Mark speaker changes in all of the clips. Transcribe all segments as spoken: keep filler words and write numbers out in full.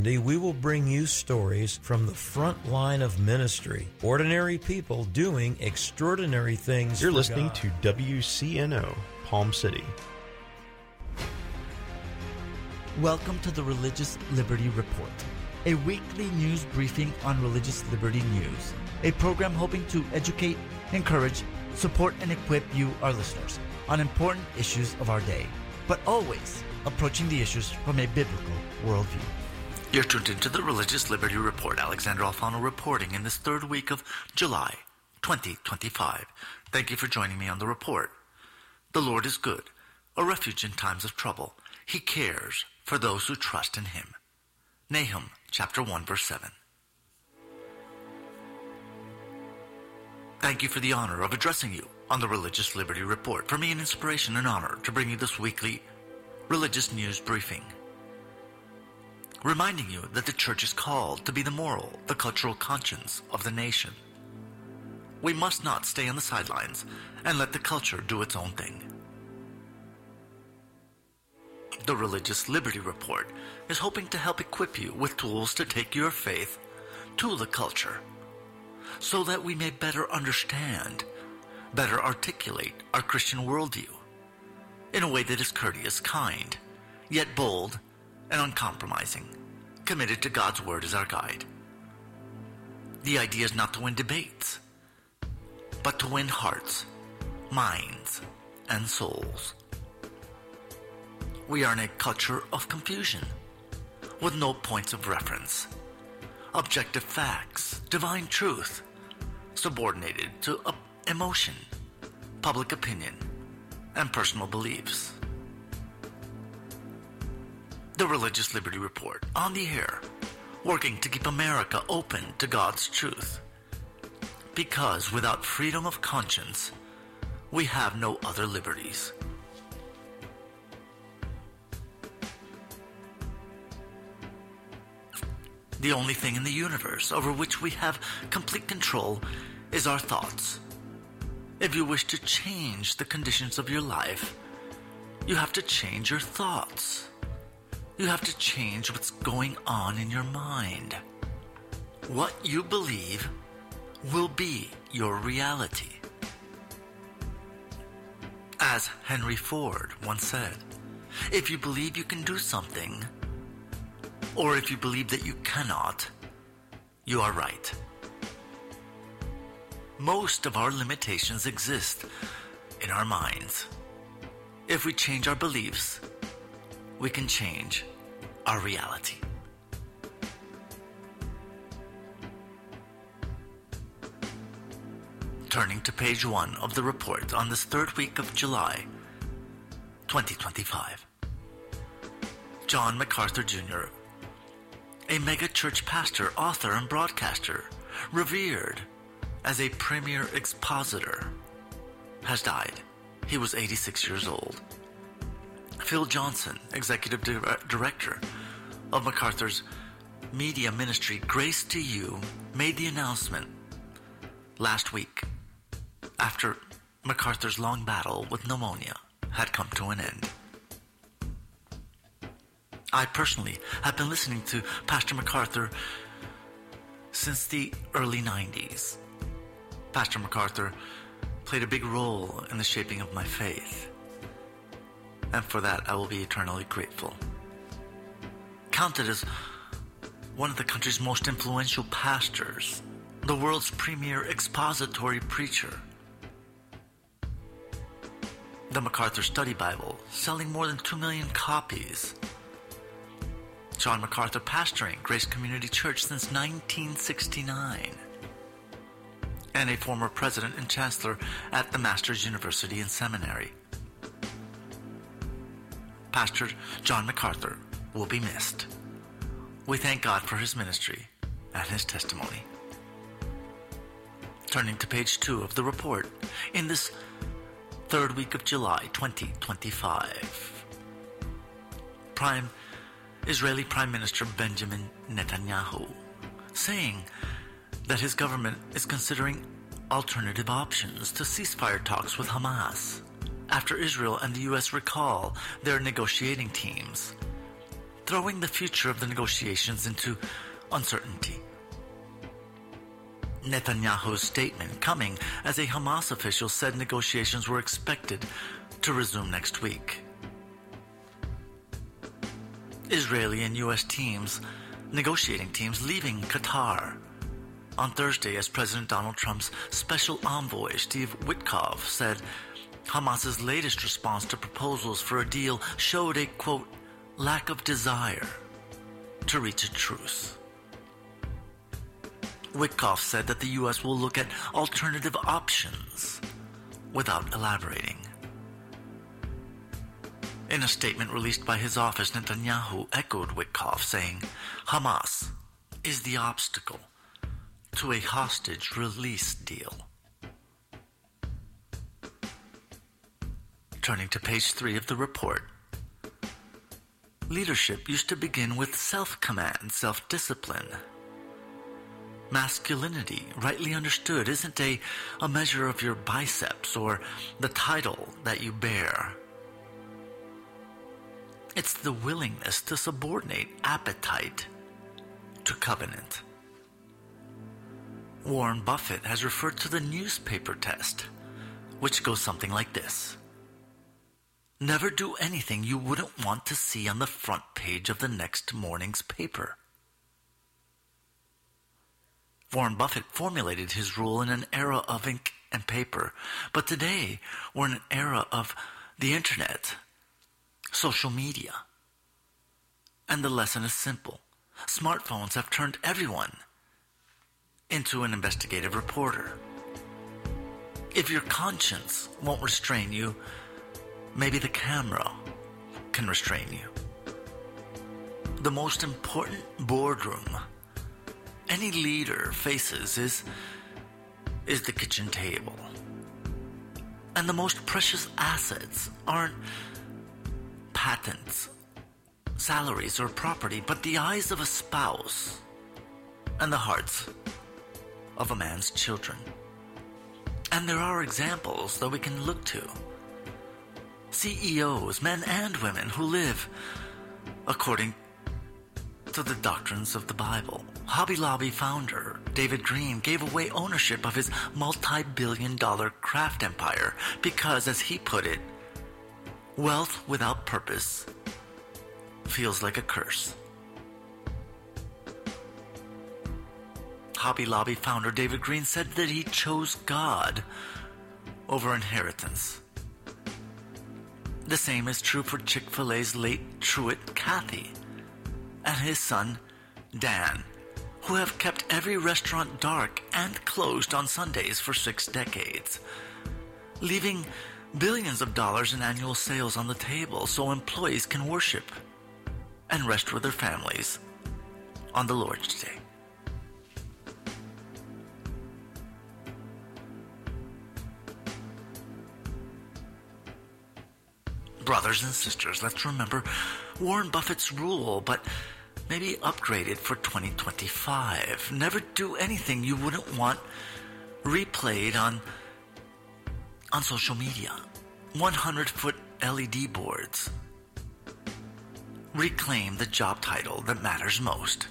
Speaker 1: We will bring you stories from the front line of ministry. Ordinary people doing extraordinary things.
Speaker 2: You're
Speaker 1: for
Speaker 2: listening
Speaker 1: God.
Speaker 2: to W C N O, Palm City.
Speaker 3: Welcome to the Religious Liberty Report, a weekly news briefing on religious liberty news, a program hoping to educate, encourage, support, and equip you, our listeners, on important issues of our day, but always approaching the issues from a biblical worldview.
Speaker 4: You're tuned into the Religious Liberty Report. Alexander Alfano reporting in this third week of July twenty twenty-five. Thank you for joining me on the report. The Lord is good, a refuge in times of trouble. He cares for those who trust in Him. Nahum chapter one verse seven. Thank you for the honor of addressing you on the Religious Liberty Report. For me, an inspiration and honor to bring you this weekly religious news briefing, reminding you that the church is called to be the moral, the cultural conscience of the nation. We must not stay on the sidelines and let the culture do its own thing. The Religious Liberty Report is hoping to help equip you with tools to take your faith to the culture so that we may better understand, better articulate our Christian worldview in a way that is courteous, kind, yet bold and uncompromising, committed to God's Word as our guide. The idea is not to win debates, but to win hearts, minds, and souls. We are in a culture of confusion, with no points of reference, objective facts, divine truth, subordinated to emotion, public opinion, and personal beliefs. The Religious Liberty Report, on the air, working to keep America open to God's truth. Because without freedom of conscience, we have no other liberties. The only thing in the universe over which we have complete control is our thoughts. If you wish to change the conditions of your life, you have to change your thoughts. You have to change what's going on in your mind. What you believe will be your reality. As Henry Ford once said, if you believe you can do something, or if you believe that you cannot, you are right. Most of our limitations exist in our minds. If we change our beliefs, we can change our reality. Turning to page one of the report on this third week of July twenty twenty-five. John MacArthur Junior, a mega-church pastor, author, and broadcaster, revered as a premier expositor, has died. He was eighty-six years old. Phil Johnson, executive di- director of MacArthur's media ministry, Grace to You, made the announcement last week after MacArthur's long battle with pneumonia had come to an end. I personally have been listening to Pastor MacArthur since the early nineties. Pastor MacArthur played a big role in the shaping of my faith, and for that I will be eternally grateful. Counted as one of the country's most influential pastors, the world's premier expository preacher, the MacArthur Study Bible selling more than two million copies, John MacArthur pastoring Grace Community Church since nineteen sixty-nine, and a former president and chancellor at the Masters University and Seminary. Pastor John MacArthur will be missed. We thank God for his ministry and his testimony. Turning to page two of the report, in this third week of July twenty twenty-five, Prime Israeli Prime Minister Benjamin Netanyahu saying that his government is considering alternative options to ceasefire talks with Hamas after Israel and the U S recall their negotiating teams throwing the future of the negotiations into uncertainty. Netanyahu's statement coming as a Hamas official said negotiations were expected to resume next week. Israeli and U S teams, negotiating teams, leaving Qatar on Thursday as President Donald Trump's special envoy, Steve Witkoff, said Hamas's latest response to proposals for a deal showed a, quote, lack of desire to reach a truce. Witkoff said that the U S will look at alternative options without elaborating. In a statement released by his office, Netanyahu echoed Witkoff, saying, Hamas is the obstacle to a hostage release deal. Turning to page three of the report, leadership used to begin with self-command, self-discipline. Masculinity, rightly understood, isn't a, a measure of your biceps or the title that you bear. It's the willingness to subordinate appetite to covenant. Warren Buffett has referred to the newspaper test, which goes something like this. Never do anything you wouldn't want to see on the front page of the next morning's paper. Warren Buffett formulated his rule in an era of ink and paper, but today we're in an era of the internet, social media. And the lesson is simple. Smartphones have turned everyone into an investigative reporter. If your conscience won't restrain you, maybe the camera can restrain you. The most important boardroom any leader faces is, is the kitchen table. And the most precious assets aren't patents, salaries, or property, but the eyes of a spouse and the hearts of a man's children. And there are examples that we can look to. C E Os, men and women, who live according to the doctrines of the Bible. Hobby Lobby founder David Green gave away ownership of his multi-billion dollar craft empire because, as he put it, wealth without purpose feels like a curse. Hobby Lobby founder David Green said that he chose God over inheritance. The same is true for Chick-fil-A's late Truett Cathy and his son Dan, who have kept every restaurant dark and closed on Sundays for six decades, leaving billions of dollars in annual sales on the table so employees can worship and rest with their families on the Lord's Day. Brothers and sisters, let's remember Warren Buffett's rule, but maybe upgrade it for twenty twenty-five. Never do anything you wouldn't want replayed on, on social media. one hundred foot L E D boards. Reclaim the job title that matters most.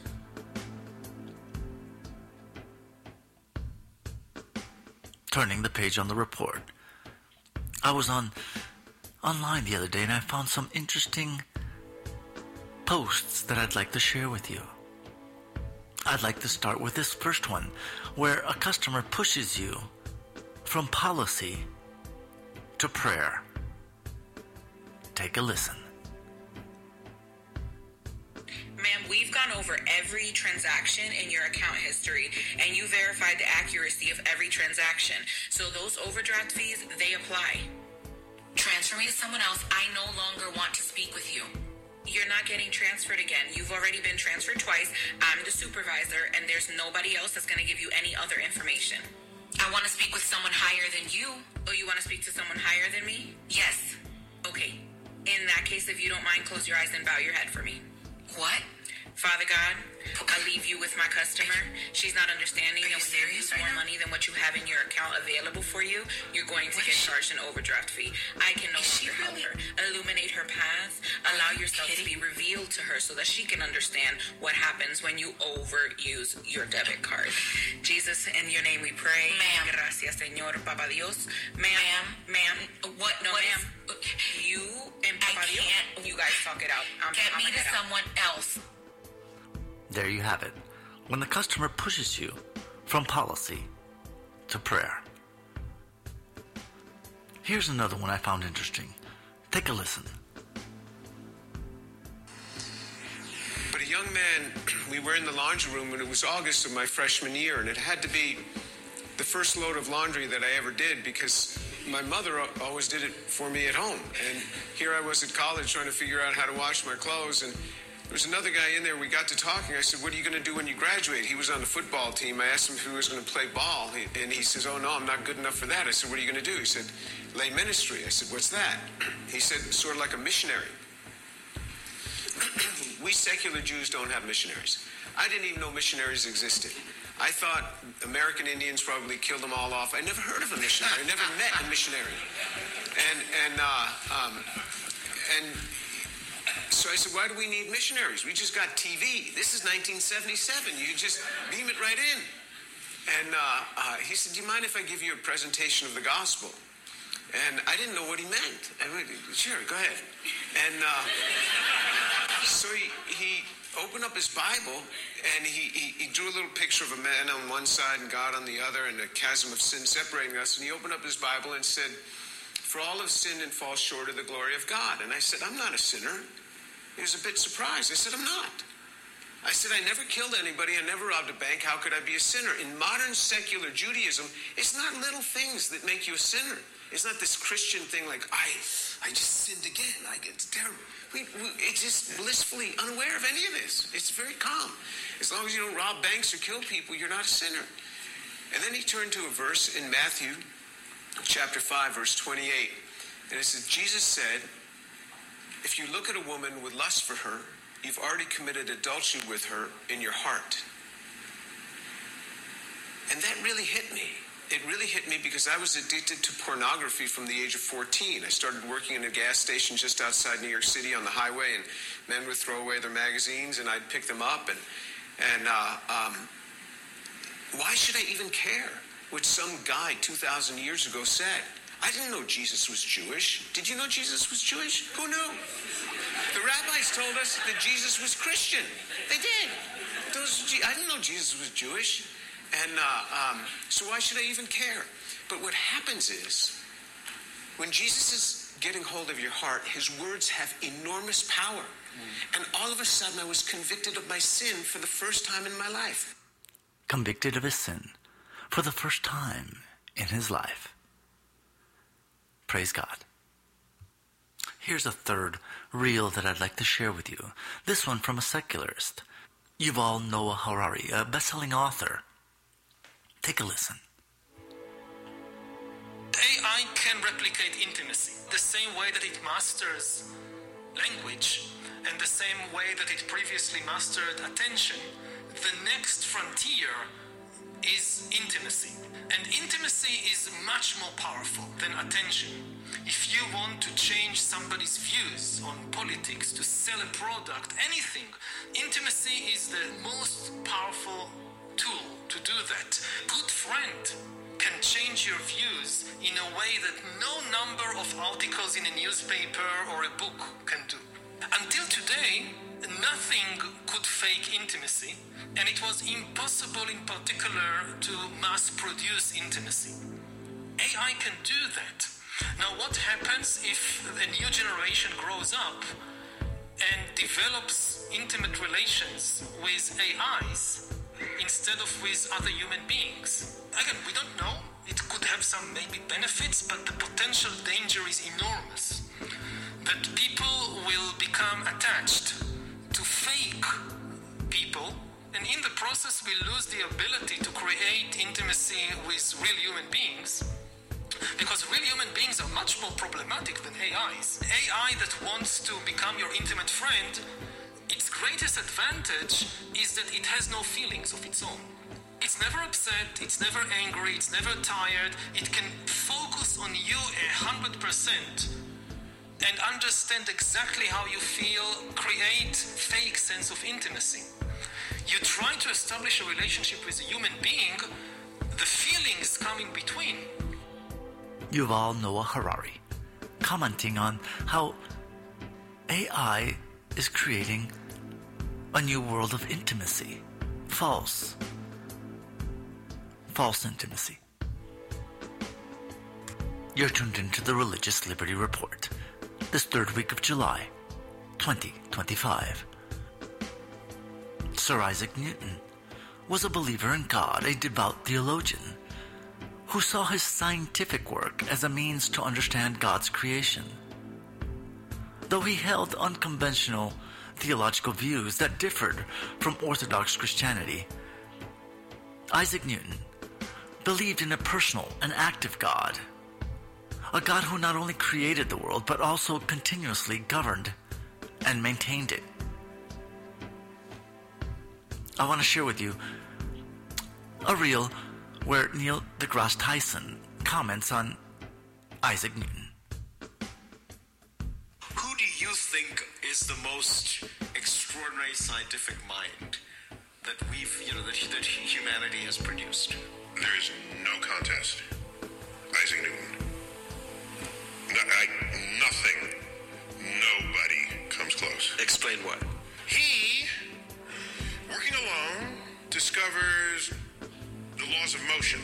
Speaker 4: Turning the page on the report. I was on online the other day and I found some interesting posts that I'd like to share with you. I'd like to start with this first one, where a customer pushes you from policy to prayer. Take a listen.
Speaker 5: Ma'am, we've gone over every transaction in your account history, and you verified the accuracy of every transaction. So those overdraft fees, they apply. Transfer me to someone else. I no longer want to speak with you. You're not getting transferred again. You've already been transferred twice. I'm the supervisor, and there's nobody else that's going to give you any other information. I want to speak with someone higher than you. Oh, you want to speak to someone higher than me? Yes. Okay. In that case, if you don't mind, close your eyes and bow your head for me. What? Father God, I leave you with my customer. She's not understanding that when you use more money than what you have in your account available for you, you're going to get charged an overdraft fee. I can no longer help her. Illuminate her path. Allow yourself to be revealed to her so that she can understand what happens when you overuse your debit card. Jesus, in your name we pray.
Speaker 6: Ma'am.
Speaker 5: Gracias, Señor, Papa Dios. Ma'am, ma'am.
Speaker 6: What?
Speaker 5: No,
Speaker 6: what
Speaker 5: ma'am.
Speaker 6: Is,
Speaker 5: you and Papa
Speaker 6: I
Speaker 5: Dios.
Speaker 6: can't.
Speaker 5: You guys talk it out. I'm,
Speaker 6: Get
Speaker 5: I'm
Speaker 6: me
Speaker 5: gonna
Speaker 6: to
Speaker 5: head out.
Speaker 6: someone else.
Speaker 4: There you have it. When the customer pushes you from policy to prayer. Here's another one I found interesting. Take a listen.
Speaker 7: But a young man, we were in the laundry room and it was August of my freshman year, and it had to be the first load of laundry that I ever did because my mother always did it for me at home. And here I was at college trying to figure out how to wash my clothes, and there was another guy in there. We got to talking. I said, what are you going to do when you graduate? He was on the football team. I asked him if he was going to play ball, and he says, oh, no, I'm not good enough for that. I said, what are you going to do? He said, lay ministry. I said, what's that? He said, sort of like a missionary. We secular Jews don't have missionaries. I didn't even know missionaries existed. I thought American Indians probably killed them all off. I never heard of a missionary. I never met a missionary. And, and, uh, um, and, So I said, why do we need missionaries? We just got T V. This is nineteen seventy-seven. You just beam it right in. And uh, uh, he said, do you mind if I give you a presentation of the gospel? And I didn't know what he meant. I went, sure, go ahead. And uh, so he, he opened up his Bible, and he, he, he drew a little picture of a man on one side and God on the other, and a chasm of sin separating us. And he opened up his Bible and said, for all have sinned and fall short of the glory of God. And I said, I'm not a sinner. He was a bit surprised. I said, I'm not. I said, I never killed anybody. I never robbed a bank. How could I be a sinner? In modern secular Judaism, it's not little things that make you a sinner. It's not this Christian thing like, I I just sinned again. I It's terrible. We, we, it's just blissfully unaware of any of this. It's very calm. As long as you don't rob banks or kill people, you're not a sinner. And then he turned to a verse in Matthew chapter five, verse twenty-eight. And it says, Jesus said, if you look at a woman with lust for her, you've already committed adultery with her in your heart. And that really hit me. It really hit me because I was addicted to pornography from the age of fourteen. I started working in a gas station just outside New York City on the highway, and men would throw away their magazines, and I'd pick them up. And, and uh, um, why should I even care what some guy two thousand years ago said? I didn't know Jesus was Jewish. Did you know Jesus was Jewish? Who knew? The rabbis told us that Jesus was Christian. They did. Those, I didn't know Jesus was Jewish. And uh, um, so why should I even care? But what happens is, when Jesus is getting hold of your heart, his words have enormous power. Mm. And all of a sudden, I was convicted of my sin for the first time in my life.
Speaker 4: Convicted of his sin for the first time in his life. Praise God. Here's a third reel that I'd like to share with you. This one from a secularist. Yuval Noah Harari, a best-selling author. Take a listen.
Speaker 8: A I can replicate intimacy the same way that it masters language and the same way that it previously mastered attention. The next frontier is intimacy. And intimacy is much more powerful than attention. If you want to change somebody's views on politics, to sell a product, anything, intimacy is the most powerful tool to do that. Good friend can change your views in a way that no number of articles in a newspaper or a book can do. Until today, nothing could fake intimacy, and it was impossible in particular to mass produce intimacy. A I can do that. Now, what happens if a new generation grows up and develops intimate relations with A Is instead of with other human beings? Again, we don't know. It could have some maybe benefits, but the potential danger is enormous. That people will become attached to fake people, and in the process we lose the ability to create intimacy with real human beings, because real human beings are much more problematic than A Is. A I that wants to become your intimate friend its greatest advantage is that it has no feelings of its own. It's never upset, it's never angry, it's never tired. It can focus on you a hundred percent and understand exactly how you feel, create fake sense of intimacy. You try to establish a relationship with a human being, the feelings come in between.
Speaker 4: Yuval Noah Harari, commenting on how A I is creating a new world of intimacy. False. False intimacy. You're tuned into the Religious Liberty Report, this third week of July, twenty twenty-five. Sir Isaac Newton was a believer in God, a devout theologian, who saw his scientific work as a means to understand God's creation. Though he held unconventional theological views that differed from Orthodox Christianity, Isaac Newton believed in a personal and active God, a God who not only created the world but also continuously governed and maintained it. I want to share with you a reel where Neil deGrasse Tyson comments on Isaac Newton.
Speaker 6: Who do you think is the most extraordinary scientific mind that we've, you know, that, that humanity has produced?
Speaker 9: There is no contest. Isaac Newton. No, I, nothing, nobody comes close.
Speaker 6: Explain what?
Speaker 9: He, working alone, discovers the laws of motion.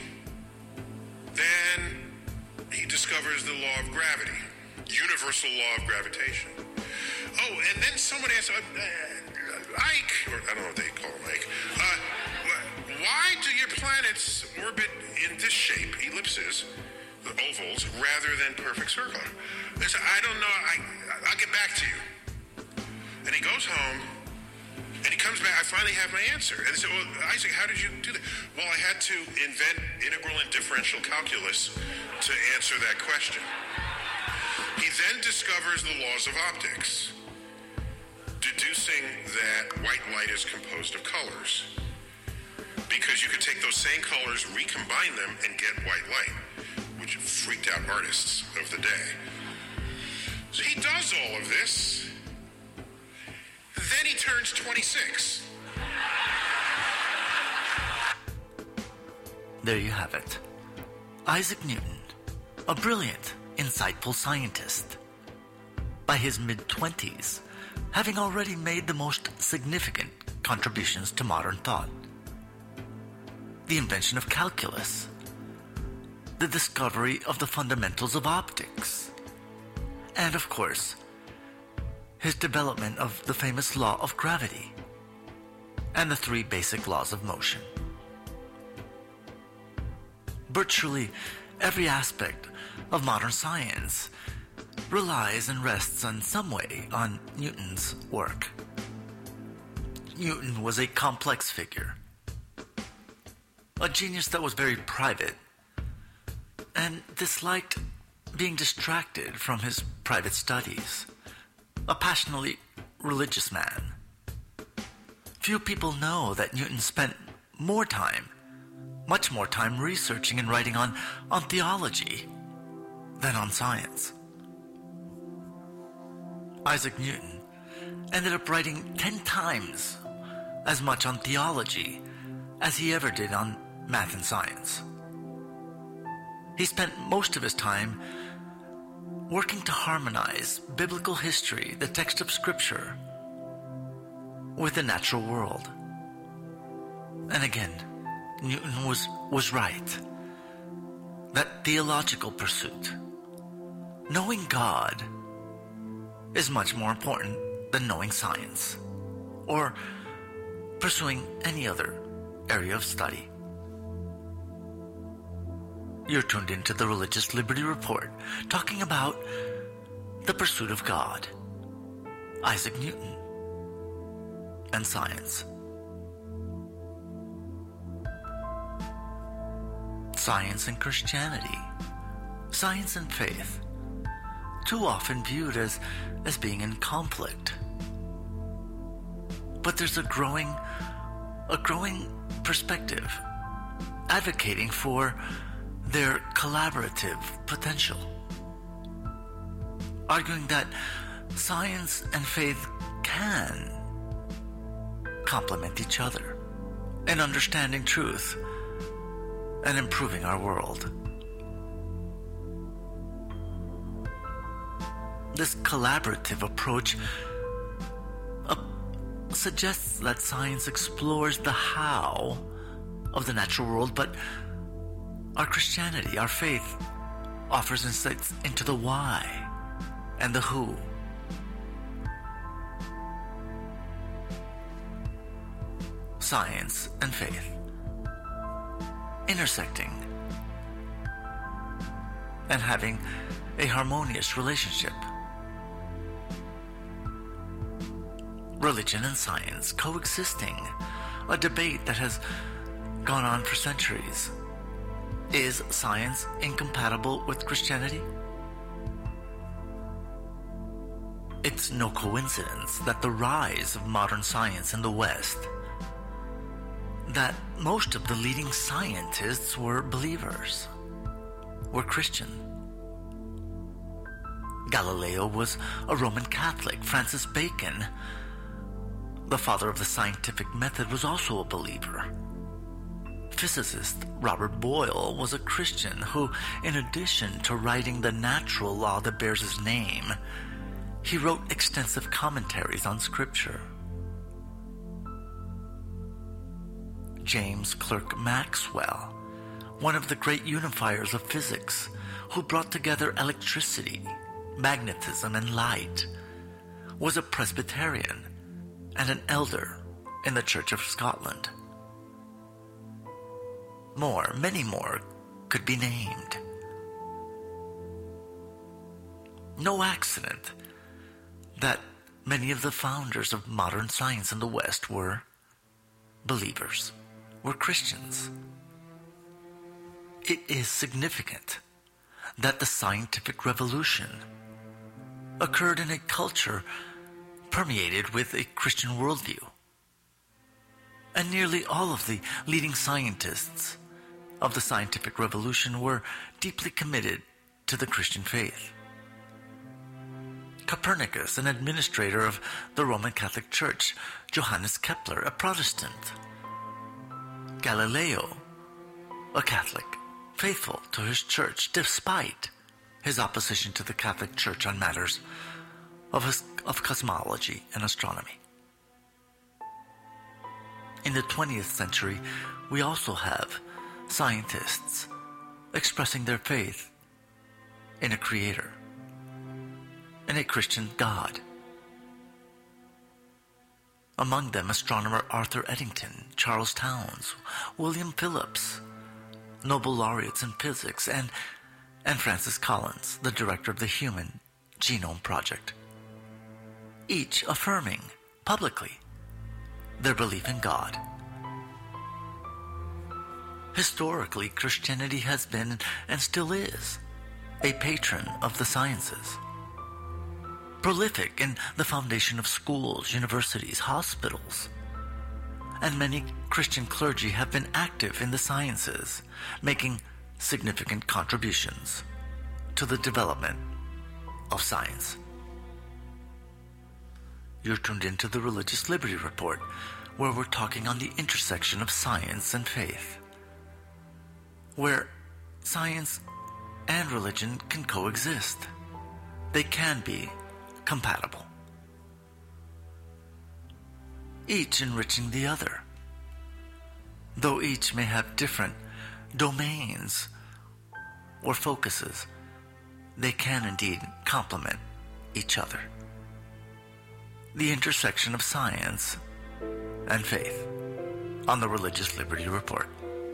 Speaker 9: Then he discovers the law of gravity, universal law of gravitation. Oh, and then someone asks, uh, uh, Ike, or I don't know what they call him, Ike, uh, why do your planets orbit in this shape, ellipses, the ovals, rather than perfect circle? I said, I don't know, I, I'll get back to you. And he goes home, and he comes back, I finally have my answer. And they said, well, Isaac, how did you do that? Well, I had to invent integral and differential calculus to answer that question. He then discovers the laws of optics, deducing that white light is composed of colors, because you could take those same colors, recombine them, and get white light, which freaked out artists of the day. So he does all of this. Then he turns twenty-six.
Speaker 4: There you have it. Isaac Newton, a brilliant, insightful scientist. By his mid-twenties, having already made the most significant contributions to modern thought. The invention of calculus, the discovery of the fundamentals of optics, and of course, his development of the famous law of gravity and the three basic laws of motion. Virtually every aspect of modern science relies and rests in some way on Newton's work. Newton was a complex figure, a genius that was very private and disliked being distracted from his private studies, a passionately religious man. Few people know that Newton spent more time, much more time researching and writing on, on theology than on science. Isaac Newton ended up writing ten times as much on theology as he ever did on math and science. He spent most of his time working to harmonize biblical history, the text of Scripture, with the natural world. And again, Newton was, was right. That theological pursuit, knowing God, is much more important than knowing science or pursuing any other area of study. You're tuned into the Religious Liberty Report, talking about the pursuit of God, Isaac Newton, and science. Science and Christianity, science and faith, too often viewed as, as being in conflict. But there's a growing, a growing perspective advocating for their collaborative potential, arguing that science and faith can complement each other in understanding truth and improving our world. This collaborative approach uh, suggests that science explores the how of the natural world, but our Christianity, our faith, offers insights into the why and the who. Science and faith intersecting and having a harmonious relationship. Religion and science coexisting, a debate that has gone on for centuries. Is science incompatible with Christianity? It's no coincidence that the rise of modern science in the West, that most of the leading scientists were believers, were Christian. Galileo was a Roman Catholic. Francis Bacon, the father of the scientific method, was also a believer. Physicist Robert Boyle was a Christian who, in addition to writing the natural law that bears his name, he wrote extensive commentaries on Scripture. James Clerk Maxwell, one of the great unifiers of physics, who brought together electricity, magnetism, and light, was a Presbyterian and an elder in the Church of Scotland. More, many more, could be named. No accident that many of the founders of modern science in the West were believers, were Christians. It is significant that the scientific revolution occurred in a culture permeated with a Christian worldview. And nearly all of the leading scientists of the scientific revolution were deeply committed to the Christian faith. Copernicus, an administrator of the Roman Catholic Church, Johannes Kepler, a Protestant, Galileo, a Catholic, faithful to his church despite his opposition to the Catholic Church on matters of, his, of cosmology and astronomy. In the twentieth century, we also have scientists expressing their faith in a creator, in a Christian God. Among them, astronomer Arthur Eddington, Charles Towns, William Phillips, Nobel laureates in physics, and, and Francis Collins, the director of the Human Genome Project, each affirming publicly their belief in God. Historically, Christianity has been, and still is, a patron of the sciences. Prolific in the foundation of schools, universities, hospitals. And many Christian clergy have been active in the sciences, making significant contributions to the development of science. You're tuned into the Religious Liberty Report, where we're talking on the intersection of science and faith, where science and religion can coexist. They can be compatible, each enriching the other. Though each may have different domains or focuses, they can indeed complement each other. The intersection of science and faith on the Religious Liberty Report.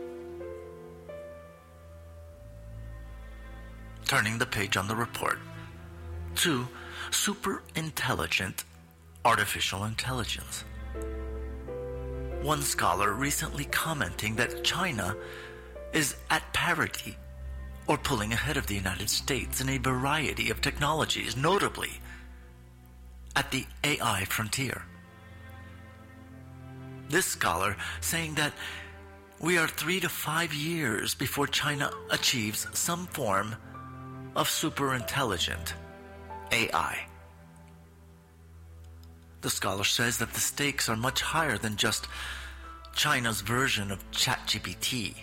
Speaker 4: Turning the page on the report to super intelligent artificial intelligence. One scholar recently commenting that China is at parity or pulling ahead of the United States in a variety of technologies, notably at the A I frontier. This scholar saying that we are three to five years before China achieves some form of superintelligent A I. The scholar says that the stakes are much higher than just China's version of ChatGPT,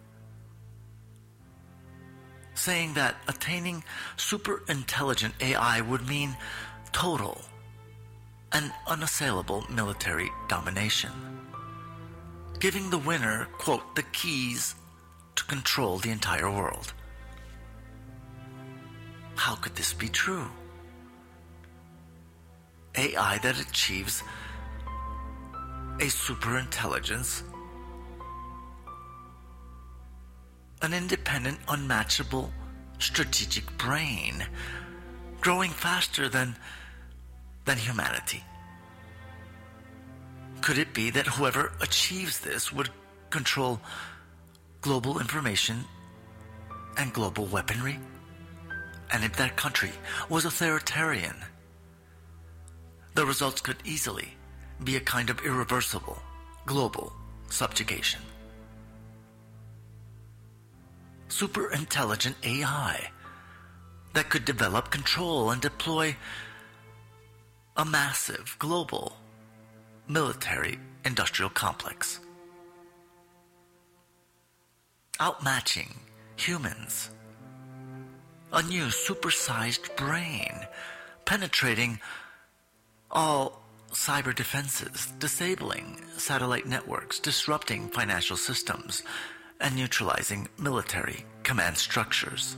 Speaker 4: saying that attaining superintelligent A I would mean total and unassailable military domination, giving the winner, quote, the keys to control the entire world. How could this be true? A I that achieves a superintelligence, an independent, unmatchable, strategic brain, growing faster than, than humanity. Could it be that whoever achieves this would control global information and global weaponry? And if that country was authoritarian, the results could easily be a kind of irreversible global subjugation. Superintelligent A I that could develop, control, and deploy a massive global military industrial complex, outmatching humans. A new supersized brain penetrating all cyber defenses, disabling satellite networks, disrupting financial systems, and neutralizing military command structures.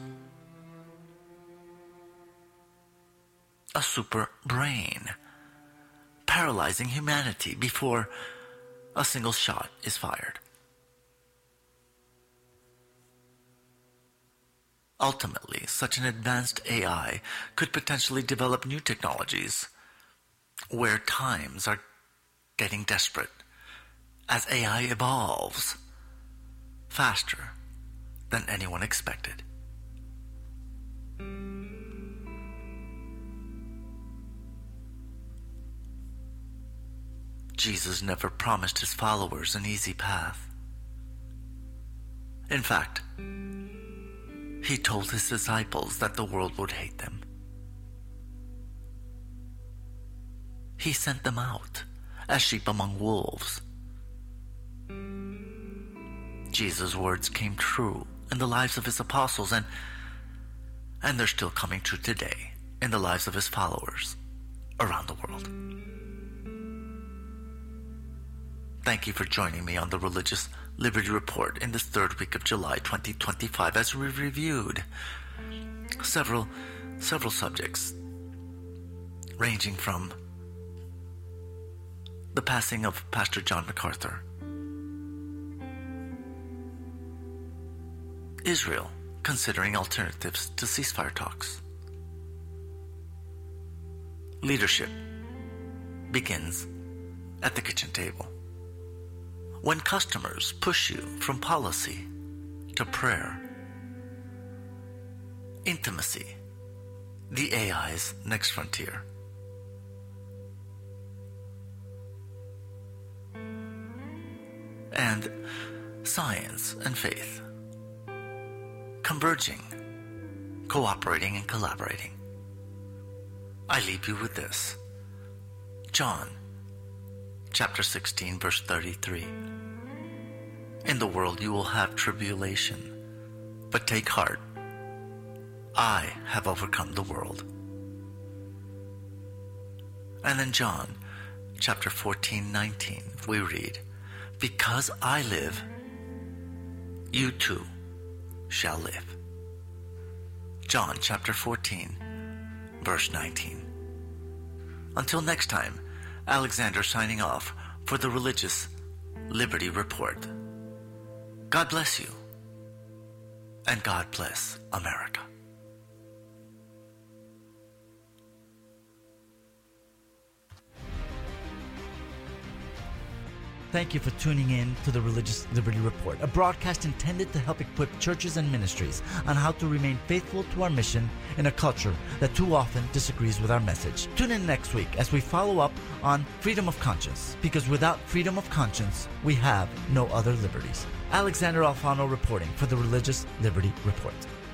Speaker 4: A super brain paralyzing humanity before a single shot is fired. Ultimately, such an advanced A I could potentially develop new technologies where times are getting desperate as A I evolves faster than anyone expected. Jesus never promised his followers an easy path. In fact, he told his disciples that the world would hate them. He sent them out as sheep among wolves. Jesus' words came true in the lives of his apostles, and, and they're still coming true today in the lives of his followers around the world. Thank you for joining me on the Religious Liberty Report in this third week of July twenty twenty-five as we reviewed several, several subjects ranging from the passing of Pastor John MacArthur, Israel considering alternatives to ceasefire talks, leadership begins at the kitchen table. When customers push you from policy to prayer, intimacy, the A I's next frontier. And science and faith, converging, cooperating and collaborating. I leave you with this. John chapter sixteen, verse thirty-three. In the world you will have tribulation, but take heart. I have overcome the world. And in John chapter fourteen, nineteen, we read, because I live, you too shall live. John chapter fourteen, verse nineteen. Until next time, Alexander signing off for the Religious Liberty Report. God bless you, and God bless America.
Speaker 3: thank you for tuning in to the Religious Liberty Report, a broadcast intended to help equip churches and ministries on how to remain faithful to our mission in a culture that too often disagrees with our message. Tune in next week as we follow up on freedom of conscience, because without freedom of conscience, we have no other liberties. Alexander Alfano reporting for the Religious Liberty Report.